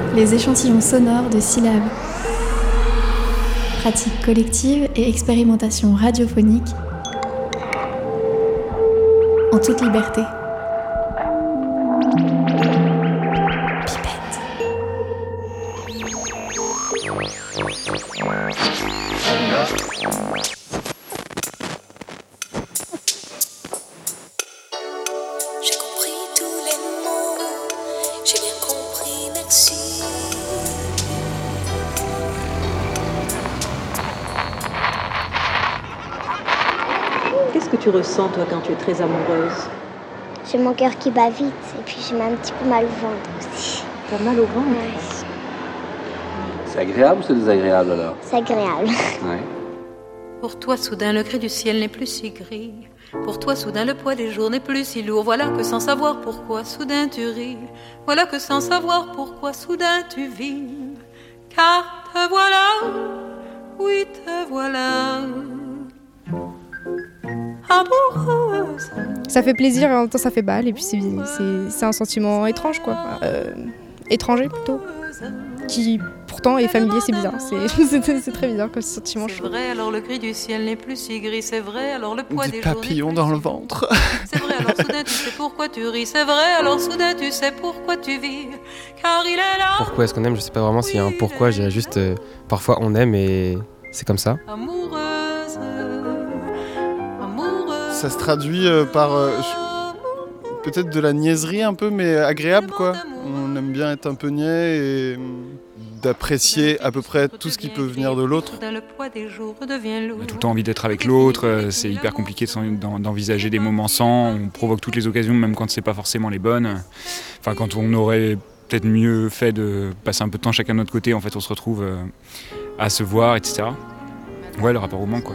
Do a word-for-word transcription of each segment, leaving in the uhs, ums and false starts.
les échantillons sonores de syllabes. Pratique collective et expérimentation radiophonique en toute liberté. Pipette. J'ai compris tous les mots, j'ai bien compris, merci. Qu'est-ce que tu ressens, toi, quand tu es très amoureuse ? J'ai mon cœur qui bat vite et puis j'ai un petit peu mal au ventre aussi. T'as mal au ventre ? Ouais. C'est agréable ou c'est désagréable alors ? C'est agréable. Ouais. Pour toi, soudain, le gris du ciel n'est plus si gris. Pour toi, soudain, le poids des jours n'est plus si lourd. Voilà que sans savoir pourquoi, soudain, tu ris. Voilà que sans savoir pourquoi, soudain, tu vis. Car te voilà, oui, te voilà, amoureuse. Ça fait plaisir et en même temps ça fait mal et puis c'est, c'est, c'est un sentiment étrange quoi, euh, étranger plutôt, qui pourtant est familier, c'est bizarre, c'est, c'est, c'est très bizarre comme sentiment. C'est vrai, alors le gris du ciel n'est plus si gris, c'est vrai, alors le poids des, des jours papillons dans le ventre. C'est vrai, alors soudain tu sais pourquoi tu ris, c'est vrai, alors soudain tu sais pourquoi tu vis, car il est là. Pourquoi est-ce qu'on aime ? Je sais pas vraiment s'il y a un pourquoi, je dirais juste euh, parfois on aime et c'est comme ça. Amoureuse, amoureuse. Ça se traduit euh, par euh, peut-être de la niaiserie un peu, mais agréable quoi. On aime bien être un peu niais et d'apprécier à peu près tout ce qui peut venir de l'autre. On a tout le temps envie d'être avec l'autre, c'est hyper compliqué d'envisager des moments sans, on provoque toutes les occasions même quand c'est pas forcément les bonnes. Enfin quand on aurait peut-être mieux fait de passer un peu de temps chacun de notre côté, en fait on se retrouve à se voir, et cetera. Ouais, le rapport au manque quoi.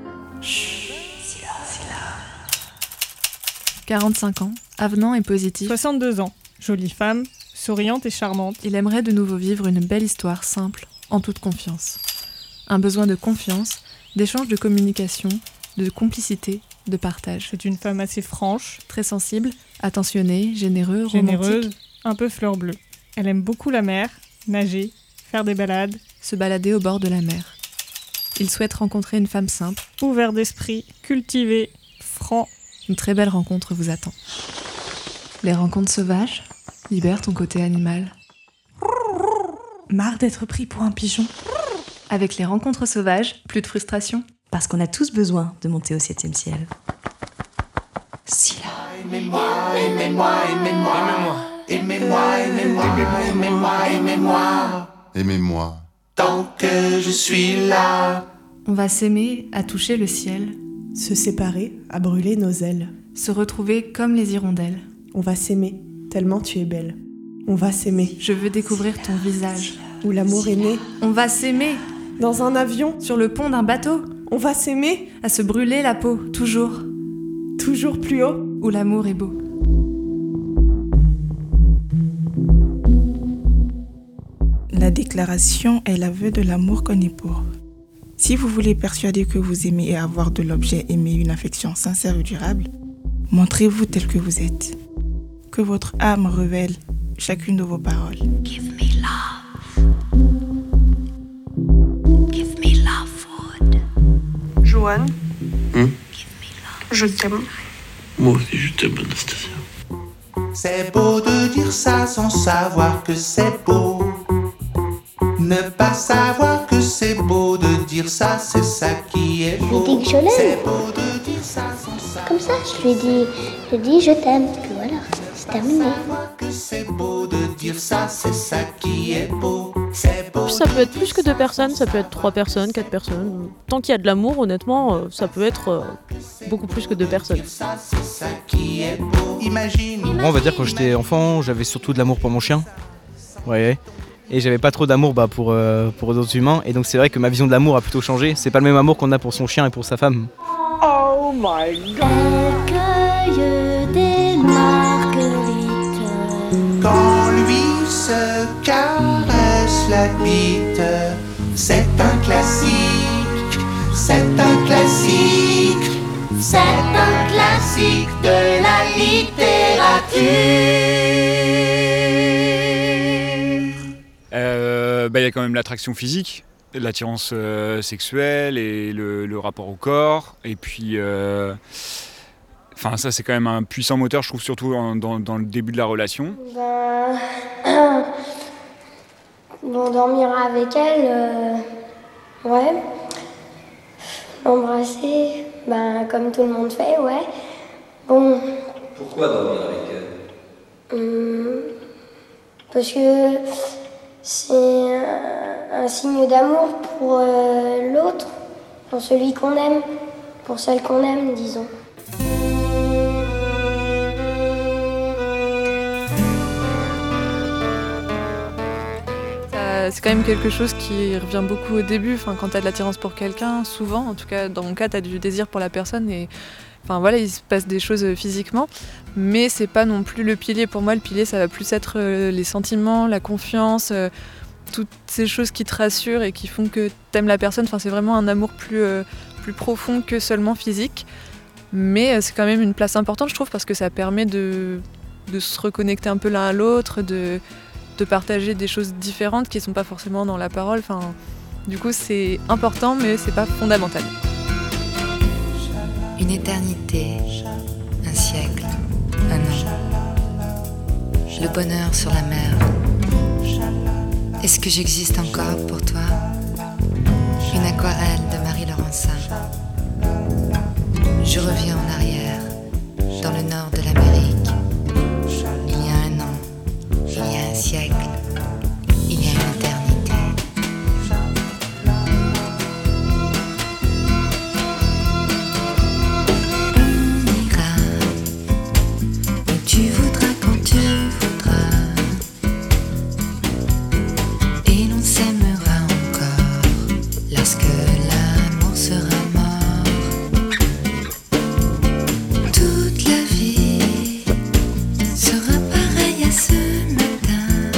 quarante-cinq ans, avenant et positif. soixante-deux ans, jolie femme, souriante et charmante. Il aimerait de nouveau vivre une belle histoire simple, en toute confiance. Un besoin de confiance, d'échange de communication, de complicité, de partage. C'est une femme assez franche, très sensible, attentionnée, généreux, généreuse, romantique. Un peu fleur bleue. Elle aime beaucoup la mer, nager, faire des balades, se balader au bord de la mer. Il souhaite rencontrer une femme simple, ouvert d'esprit, cultivé, franc. Une très belle rencontre vous attend. Les rencontres sauvages, libère ton côté animal. Marre d'être pris pour un pigeon. Avec les rencontres sauvages, plus de frustration. Parce qu'on a tous besoin de monter au septième ciel. Scylla. Aimez-moi, aimez-moi, aimez-moi, aimez-moi, aimez-moi, aimez-moi, aimez-moi, aimez-moi. Tant que je suis là. On va s'aimer à toucher le ciel. Se séparer à brûler nos ailes. Se retrouver comme les hirondelles. On va s'aimer, tellement tu es belle. On va s'aimer. Je veux découvrir ton visage. Où l'amour est né. On va s'aimer. Dans un avion. Sur le pont d'un bateau. On va s'aimer. À se brûler la peau, toujours. Toujours plus haut. Où l'amour est beau. La déclaration est l'aveu de l'amour qu'on éprouve. Si vous voulez persuader que vous aimez et avoir de l'objet aimé une affection sincère et durable, montrez-vous tel que vous êtes. Que votre âme révèle chacune de vos paroles. Give me love. Give me love food. Joanne, hmm? Je t'aime. Moi aussi je t'aime, Anastasia. C'est beau de dire ça sans savoir que c'est beau. Ne pas savoir que c'est beau de dire ça, c'est ça qui est beau. Je lui dis que je l'aime. C'est beau de dire ça sans savoir. Comme ça, je lui dis, je lui dis je t'aime. Puis voilà, c'est terminé. Que c'est beau de dire ça, c'est ça qui est beau. C'est beau. Ça peut être plus que deux personnes, ça peut être trois personnes, quatre personnes. Tant qu'il y a de l'amour, honnêtement, ça peut être beaucoup plus que deux personnes. Ça, c'est ça qui est beau. Imagine. Moi, on va dire quand j'étais enfant, j'avais surtout de l'amour pour mon chien. Ouais. Et j'avais pas trop d'amour bah, pour, euh, pour d'autres humains. Et donc c'est vrai que ma vision de l'amour a plutôt changé. C'est pas le même amour qu'on a pour son chien et pour sa femme. Oh my god. Elle cueille des marguerites. Quand lui se caresse la bite, c'est un classique, c'est un classique, c'est un classique de la littérature. bah, y a quand même l'attraction physique, l'attirance euh, sexuelle et le, le rapport au corps. Et puis, euh, enfin, ça c'est quand même un puissant moteur, je trouve, surtout en, dans, dans le début de la relation. Ben, bon, dormir avec elle, euh, ouais. L'embrasser, ben, comme tout le monde fait, ouais. Bon. Pourquoi dormir avec elle? hum, Parce que c'est un, un signe d'amour pour euh, l'autre, pour celui qu'on aime, pour celle qu'on aime, disons. C'est quand même quelque chose qui revient beaucoup au début, enfin, quand tu as de l'attirance pour quelqu'un, souvent, en tout cas dans mon cas, tu as du désir pour la personne et enfin, voilà, il se passe des choses physiquement, mais c'est pas non plus le pilier. Pour moi, le pilier, ça va plus être les sentiments, la confiance, euh, toutes ces choses qui te rassurent et qui font que t'aimes la personne. Enfin, c'est vraiment un amour plus, euh, plus profond que seulement physique, mais euh, c'est quand même une place importante, je trouve, parce que ça permet de, de se reconnecter un peu l'un à l'autre, de de partager des choses différentes qui ne sont pas forcément dans la parole. Enfin, du coup, c'est important, mais c'est pas fondamental. Une éternité, un siècle, un an. Le bonheur sur la mer. Est-ce que j'existe encore pour toi? Une aquarelle de Marie Laurencin. Je reviens en arrière, dans le nord de l'Amérique. Il y a un an, il y a un siècle, il y a une éternité. On ira où tu voudras quand tu voudras, et l'on s'aimera encore lorsque l'amour sera mort. Toute la vie sera pareille à ce matin,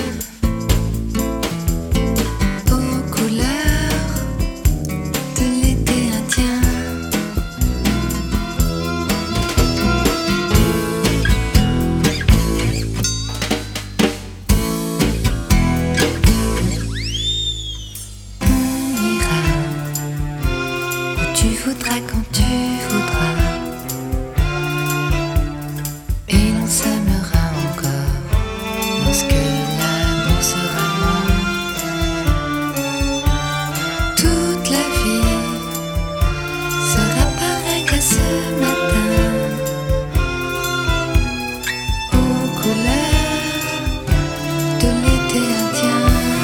aux couleurs de l'été indien. On ira où tu voudras quand tu voudras, et l'on s'aimera encore lorsque l'amour sera mort. Toute la vie sera pareille à ce matin, aux couleurs de l'été indien.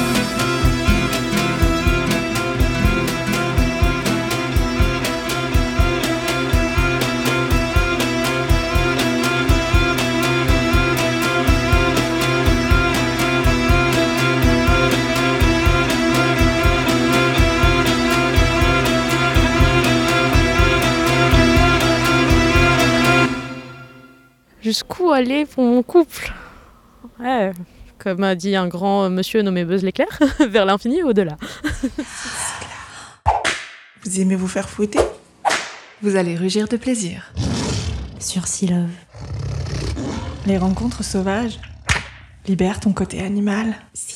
Jusqu'où aller pour mon couple? Ouais, comme a dit un grand monsieur nommé Buzz l'éclair, vers l'infini et au-delà. Vous aimez vous faire fouetter? Vous allez rugir de plaisir. Sur Silove. Les rencontres sauvages. Libère ton côté animal.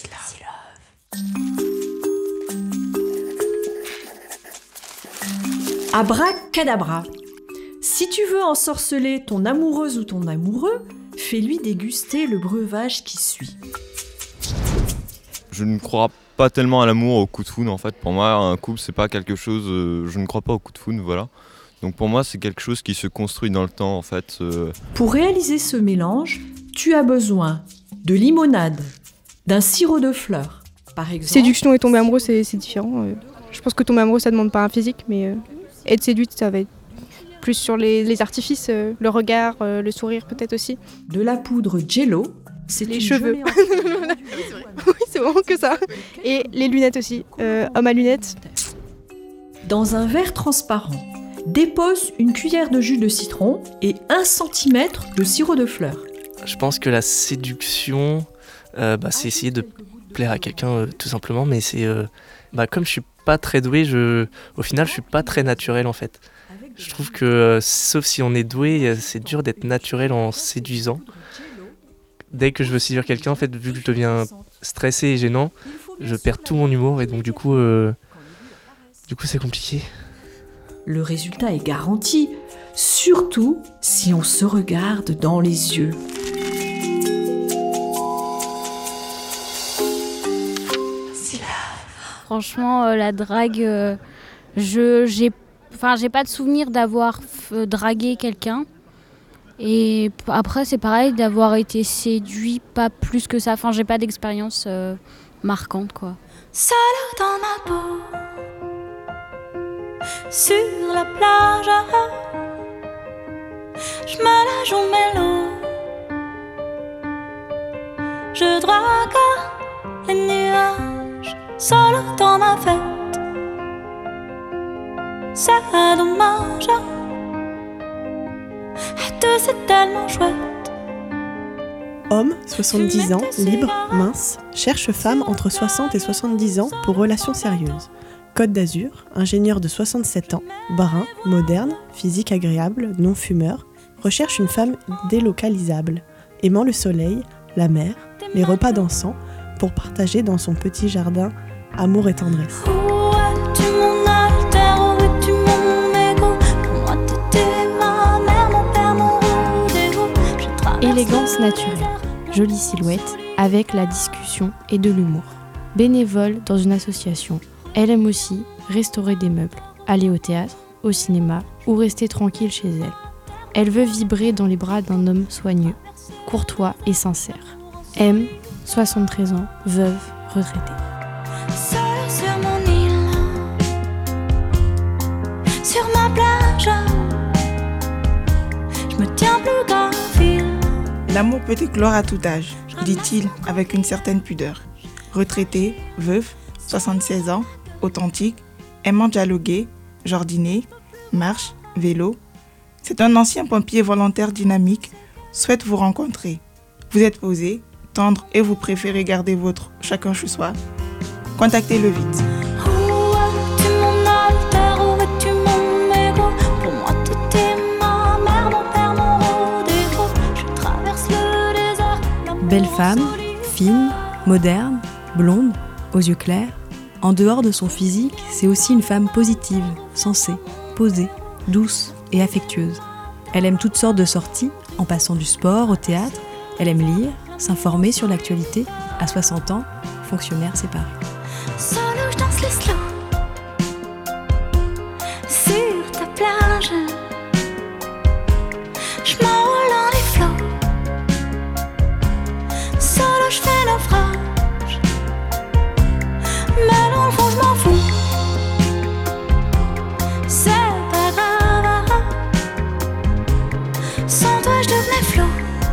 Abracadabra. Si tu veux ensorceler ton amoureuse ou ton amoureux, fais-lui déguster le breuvage qui suit. Je ne crois pas tellement à l'amour, au coup de foudre en fait. Pour moi, un couple, c'est pas quelque chose. Euh, je ne crois pas au coup de foudre, voilà. Donc pour moi, c'est quelque chose qui se construit dans le temps en fait. Euh... Pour réaliser ce mélange, tu as besoin de limonade, d'un sirop de fleurs, par exemple. Séduction et tomber amoureux, c'est, c'est différent. Euh, je pense que tomber amoureux, ça demande pas un physique, mais euh, être séduite, ça va être plus sur les, les artifices, euh, le regard, euh, le sourire peut-être aussi. De la poudre Jello, c'est les une cheveux. gelée en- Oui, c'est vraiment que ça. Et les lunettes aussi. Euh, homme à lunettes. Dans un verre transparent, dépose une cuillère de jus de citron et un centimètre de sirop de fleurs. Je pense que la séduction, euh, bah, c'est essayer de plaire à quelqu'un euh, tout simplement, mais c'est euh, bah, comme je suis pas très doué, je, au final je suis pas très naturel en fait. Je trouve que euh, sauf si on est doué, euh, c'est dur d'être naturel en séduisant. Dès que je veux séduire quelqu'un, en fait, vu que je deviens stressé et gênant, je perds tout mon humour et donc du coup, euh, du coup c'est compliqué. Le résultat est garanti, surtout si on se regarde dans les yeux. Franchement, euh, la drague, euh, je j'ai, enfin, j'ai pas de souvenir d'avoir f- dragué quelqu'un. Et p- après, c'est pareil, d'avoir été séduit, pas plus que ça. Enfin, j'ai pas d'expérience euh, marquante, quoi. Seule dans ma peau, sur la plage, je me la joue mélo. Je drague les nuages, seule dans ma fête. C'est dommage, être c'est tellement chouette. Homme, soixante-dix ans, libre, mince, cherche femme entre soixante et soixante-dix ans pour relation sérieuse. Côte d'Azur, ingénieur de soixante-sept ans, brun, moderne, physique agréable, non-fumeur, recherche une femme délocalisable, aimant le soleil, la mer, les repas dansants, pour partager dans son petit jardin amour et tendresse. Où es-tu mon alter, où es-tu mon égo? Pour moi t'étais ma mère, mon père, mon rendez-vous. Je traverse Élégance naturelle, jolie silhouette, avec la discussion et de l'humour. Bénévole dans une association, elle aime aussi restaurer des meubles, aller au théâtre, au cinéma ou rester tranquille chez elle. Elle veut vibrer dans les bras d'un homme soigneux, courtois et sincère. M, soixante-treize ans, veuve, retraitée. Seule sur mon île, sur ma plage, je me tiens plus qu'un fil. L'amour peut éclore à tout âge, dit-il avec une certaine pudeur. Retraité, veuf, soixante-seize ans, authentique, aimant dialoguer, jardiner, marche, vélo. C'est un ancien pompier volontaire dynamique, souhaite vous rencontrer. Vous êtes posé, tendre et vous préférez garder votre chacun chez soi. Contactez-le vite. Où es-tu mon alter, où es-tu mon égo? Pour moi t'étais ma mère, mon père, mon rendez-vous. Je traverse le désert. Belle femme, fine, moderne, blonde, aux yeux clairs. En dehors de son physique, c'est aussi une femme positive, sensée, posée, douce et affectueuse. Elle aime toutes sortes de sorties, en passant du sport au théâtre. Elle aime lire, s'informer sur l'actualité. À soixante ans, fonctionnaire séparé. Solo, je danse le slow sur ta plage. Je m'enroule dans les flots. Solo, je fais naufrage. Mais dans le fond, je m'en fous. C'est pas grave. Sans toi, je devenais flot.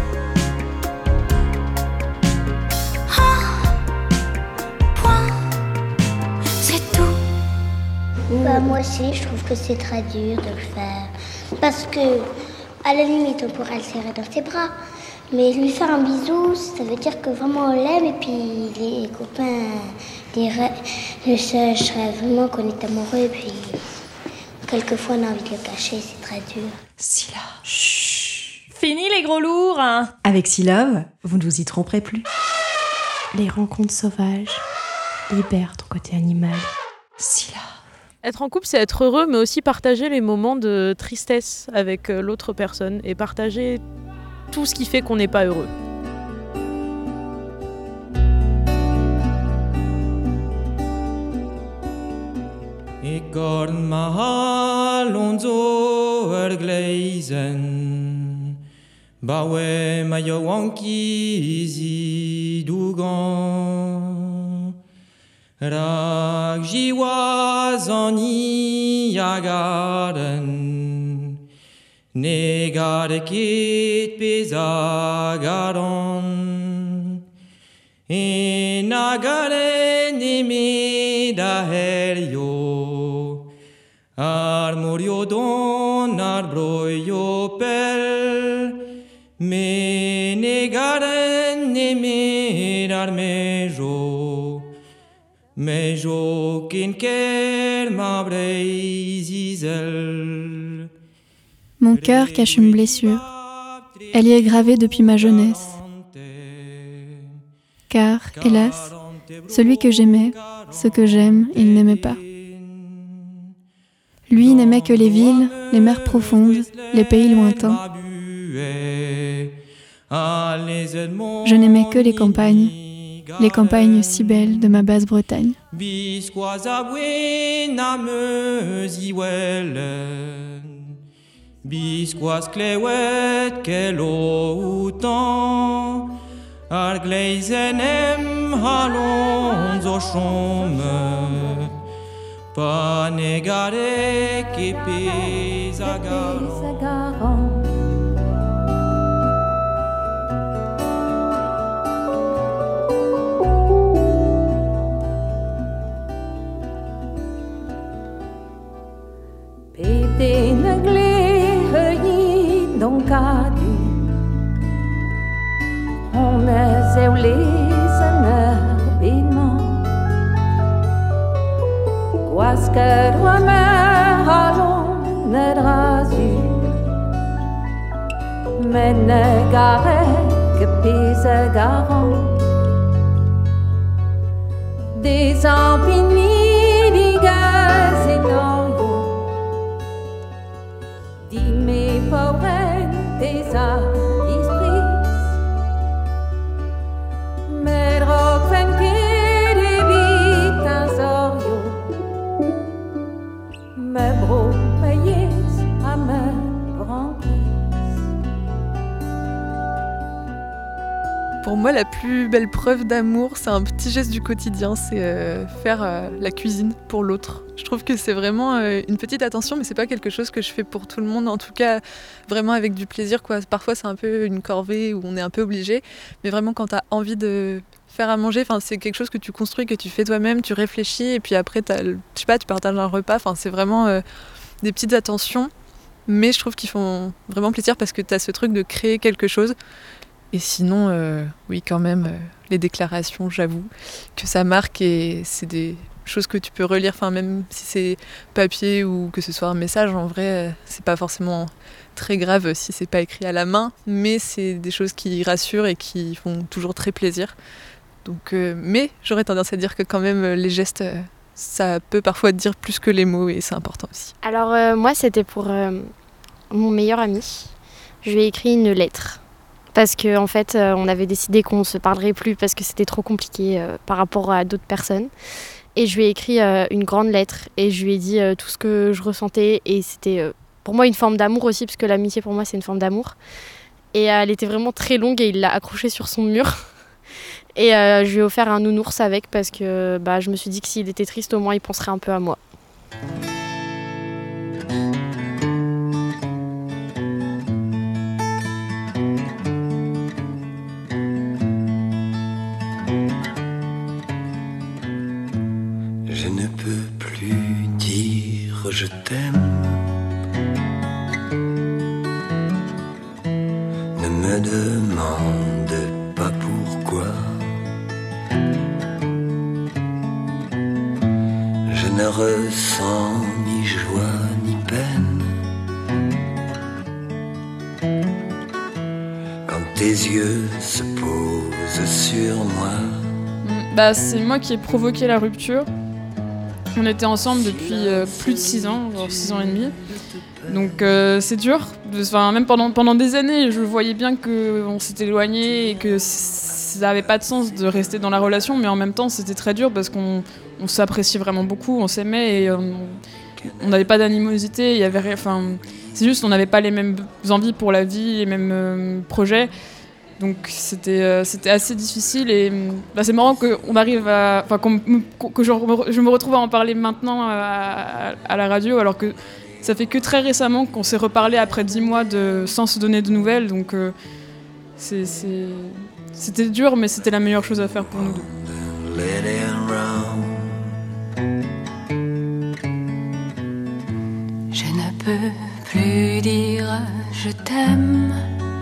Bah, moi aussi, je trouve que c'est très dur de le faire. Parce que, à la limite, on pourra le serrer dans ses bras. Mais lui faire un bisou, ça veut dire que vraiment on l'aime. Et puis, les copains diraient, je serais vraiment qu'on est amoureux. Et puis, quelquefois, on a envie de le cacher, c'est très dur. Scylla. Chut. Fini les gros lourds. Avec Scylla, vous ne vous y tromperez plus. Les rencontres sauvages, libère ton côté animal. Scylla. Être en couple, c'est être heureux, mais aussi partager les moments de tristesse avec l'autre personne et partager tout ce qui fait qu'on n'est pas heureux. Ikor mahal onzo ergleizen Bawe mayowanki zi dugan Rag jiwazani yagaren Negarekit bezagaron Enagaren emeda helio Armorio don arbroio pel Menegaren emedar mejo Mejo kinker mabreizizel Mon cœur cache une blessure. Elle y est gravée depuis ma jeunesse. Car, hélas, celui que j'aimais, ce que j'aime, il n'aimait pas. Lui n'aimait que les villes, les mers profondes, les pays lointains. Je n'aimais que les campagnes, les campagnes si belles de ma Basse-Bretagne. Bisquas klewet kelo utan Ar gleisenem halon zo chome Pa negare ke pesagaron Pete nagle Donkadu On est eulis en herbiment Guascar ou mer halon nedrazu Mais ne gare que pise garon Des empini digas et noyo Dime pauvre des esprits Mais rockfen que des bitans orio Me bro me yes à me branquis Pour moi, la plus belle preuve d'amour, c'est un petit geste du quotidien, c'est euh, faire euh, la cuisine pour l'autre. Je trouve que c'est vraiment euh, une petite attention, mais c'est pas quelque chose que je fais pour tout le monde, en tout cas vraiment avec du plaisir, quoi. Parfois c'est un peu une corvée où on est un peu obligé, mais vraiment quand t'as envie de faire à manger, c'est quelque chose que tu construis, que tu fais toi-même, tu réfléchis, et puis après t'as, je sais pas, tu partages un repas, c'est vraiment euh, des petites attentions, mais je trouve qu'ils font vraiment plaisir parce que t'as ce truc de créer quelque chose. Et sinon, euh, oui, quand même, euh, les déclarations, j'avoue que ça marque et c'est des choses que tu peux relire, enfin, même si c'est papier ou que ce soit un message, en vrai, euh, c'est pas forcément très grave si c'est pas écrit à la main, mais c'est des choses qui rassurent et qui font toujours très plaisir. Donc, euh, mais j'aurais tendance à dire que quand même, les gestes, euh, ça peut parfois dire plus que les mots et c'est important aussi. Alors, euh, moi, c'était pour euh, mon meilleur ami. Je lui ai écrit une lettre. Parce qu'en en fait, euh, on avait décidé qu'on ne se parlerait plus parce que c'était trop compliqué euh, par rapport à d'autres personnes. Et je lui ai écrit euh, une grande lettre et je lui ai dit euh, tout ce que je ressentais. Et c'était euh, pour moi une forme d'amour aussi, parce que l'amitié pour moi c'est une forme d'amour. Et euh, elle était vraiment très longue et il l'a accrochée sur son mur. Et euh, je lui ai offert un nounours avec parce que bah, je me suis dit que s'il était triste, au moins il penserait un peu à moi. Je t'aime. Ne me demande pas pourquoi. Je ne ressens ni joie ni peine. Quand tes yeux se posent sur moi. Bah, c'est moi qui ai provoqué la rupture. On était ensemble depuis euh, plus de six ans, genre six ans et demi. Donc euh, c'est dur. Enfin, même pendant, pendant des années, je voyais bien qu'on s'était éloigné et que ça n'avait pas de sens de rester dans la relation. Mais en même temps, c'était très dur parce qu'on on s'appréciait vraiment beaucoup, on s'aimait et on n'avait pas d'animosité. Il y avait, enfin, c'est juste qu'on n'avait pas les mêmes envies pour la vie, les mêmes euh, projets. Donc c'était, euh, c'était assez difficile et bah, c'est marrant qu'on arrive à, enfin, qu'on, que je, je me retrouve à en parler maintenant à, à la radio alors que ça fait que très récemment qu'on s'est reparlé après dix mois de, sans se donner de nouvelles. Donc euh, c'est, c'est, c'était dur mais c'était la meilleure chose à faire pour nous deux. Je ne peux plus dire je t'aime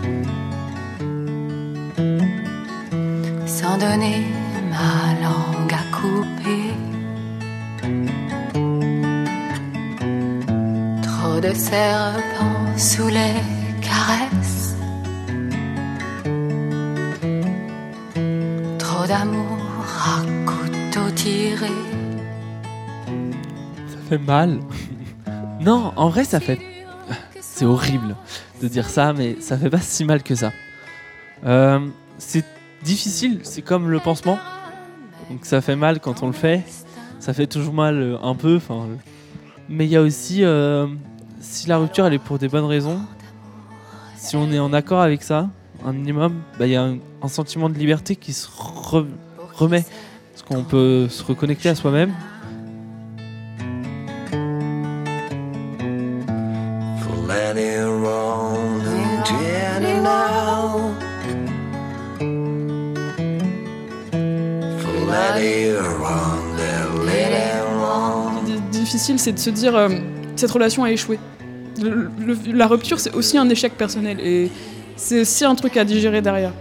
sans donner ma langue à couper. Trop de serpents sous les caresses, trop d'amour à couper. tirer. Ça fait mal. Non, en vrai, ça fait... C'est horrible de dire ça, mais ça fait pas si mal que ça. Euh, c'est difficile, c'est comme le pansement. Donc ça fait mal quand on le fait. Ça fait toujours mal un peu. Enfin, mais il y a aussi... Euh, si la rupture, elle est pour des bonnes raisons, si on est en accord avec ça, un minimum, bah, y a un, un sentiment de liberté qui se re- remet. Parce qu'on peut se reconnecter à soi-même. Ce qui est difficile, c'est de se dire euh, cette relation a échoué. Le, le, la rupture, c'est aussi un échec personnel et c'est aussi un truc à digérer derrière.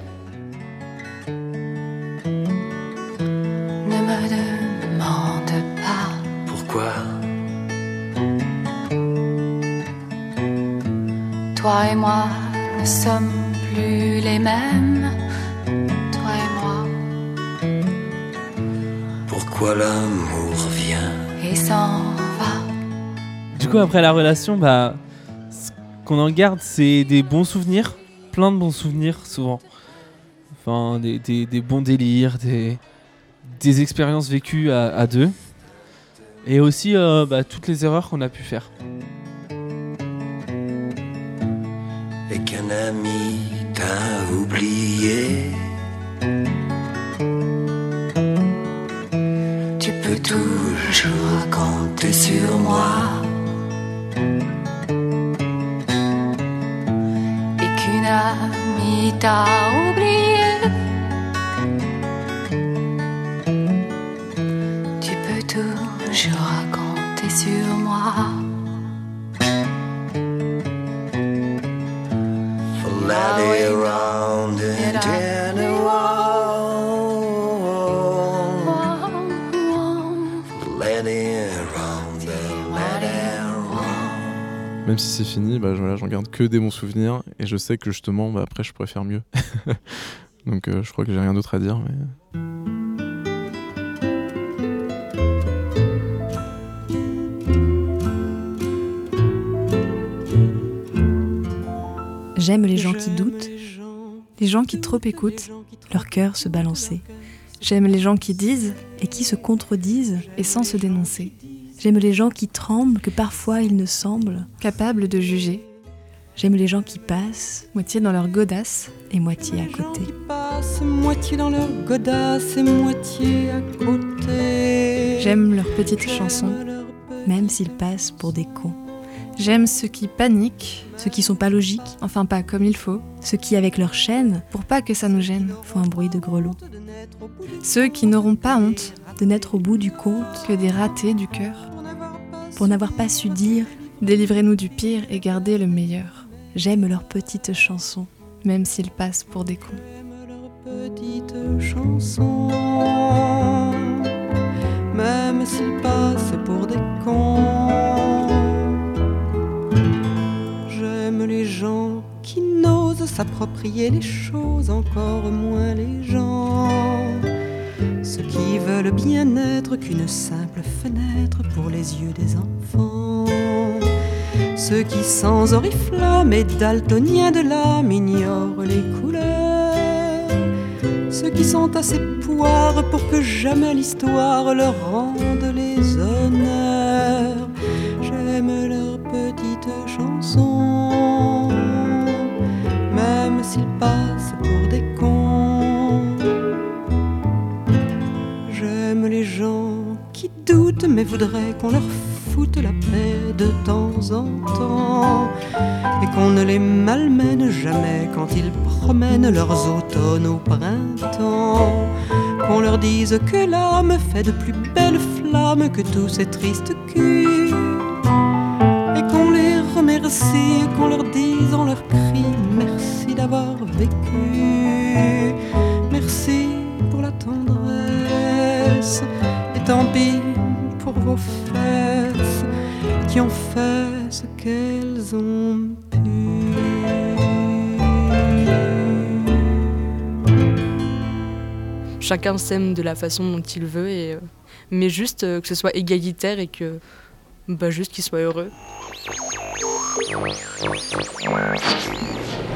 Ne me demande pas pourquoi. Toi et moi ne sommes plus les mêmes. Toi et moi. Pourquoi l'amour vient et s'en va. Du coup, après la relation, bah, ce qu'on en garde, c'est des bons souvenirs, plein de bons souvenirs souvent. Enfin, des, des, des bons délires, des, des expériences vécues à, à deux. Et aussi euh, bah, toutes les erreurs qu'on a pu faire. Et qu'un ami t'a oublié. Tu peux toujours compter sur moi. Et qu'une amie t'a oublié. Tu peux toujours compter sur moi. Let it round and turn around. Let it round and let it round. Même si c'est fini, bah, voilà, j'en garde que des bons souvenirs et je sais que justement, bah, après, je pourrais faire mieux. Donc, euh, je crois que j'ai rien d'autre à dire. Mais... J'aime les gens qui doutent, les gens qui trop écoutent, leur cœur se balancer. J'aime les gens qui disent et qui se contredisent et sans se dénoncer. J'aime les gens qui tremblent, que parfois ils ne semblent capables de juger. J'aime les gens qui passent, moitié dans leur godasse et moitié à côté. Qui passent, moitié dans leur godasse et moitié à côté. J'aime leurs petites chansons, même s'ils passent pour des cons. J'aime ceux qui paniquent, ceux qui sont pas logiques, enfin pas comme il faut, ceux qui avec leur chaîne, pour pas que ça nous gêne, font un bruit de grelot. Ceux qui n'auront pas honte de n'être au bout du compte que des ratés du cœur, pour n'avoir pas su dire délivrez-nous du pire et gardez le meilleur. J'aime leurs petites chansons, même s'ils passent pour des cons. Petites chansons, même s'ils passent pour des cons. J'aime les gens qui n'osent s'approprier les choses, encore moins les gens. Ceux qui veulent bien être qu'une simple fenêtre pour les yeux des enfants. Ceux qui sans oriflamme et daltoniens de l'âme ignorent les couleurs. Ceux qui sont assez poires pour que jamais l'histoire leur rende les honneurs. J'aime leurs petites chansons, même s'ils passent pour des cons. J'aime les gens qui doutent mais voudraient qu'on leur foute la paix de temps en temps et qu'on ne les malmène jamais quand ils promènent leurs automnes au printemps. Qu'on leur dise que l'âme fait de plus belles flammes que tous ces tristes culs et qu'on les remercie et qu'on leur dise en leur cri merci d'avoir vécu, merci pour la tendresse et tant pis pour vos fesses qui ont fait ce qu'elles ont pu. Chacun s'aime de la façon dont il veut et euh, mais juste euh, que ce soit égalitaire et que bah, juste qu'ils soient heureux.